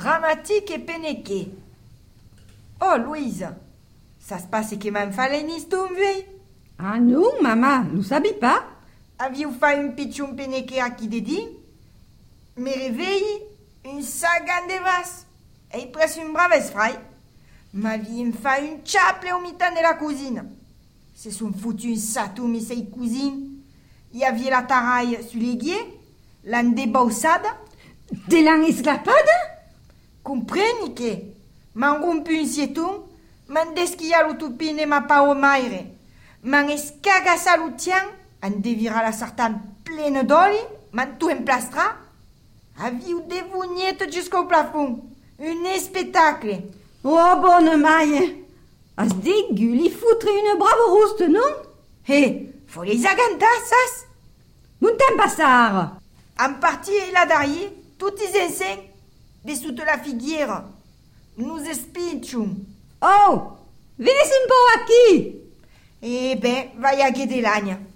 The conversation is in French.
dramatique et pénéqué. Oh, Louise, ça se passe que m'en fallait une histoire, Ah non, maman, nous savions pas. Aviez-vous fait une pitchoum pénéqué à qui dédie? Me réveille, une sagan de vases, et presque une brave esfraille. Ma vie me fait une chaple au mitan de la cousine. C'est son foutu satou, mais c'est cousine. Il y avait la taraille sur les guiers, l'an débausade. De l'esclapade? Compreni que m'en rompu un sietum, m'en desquilla l'utopine ma pa au maire, m'en escaga salutian, en devira la sartane pleine d'oli, m'en tout emplastra, aviu dévougnettes jusqu'au plafond, un spectacle. Oh, bonne maille. À ce dégueu, il foutrait une brave rouste, non? Faut les agantassas. Nous t'aime pas ça. En partie, il a d'arrière, tout is enseignes, de sous la figuière. Nous espichum. Oh, venez un peu aquí. Ben, va y a guider l'âne.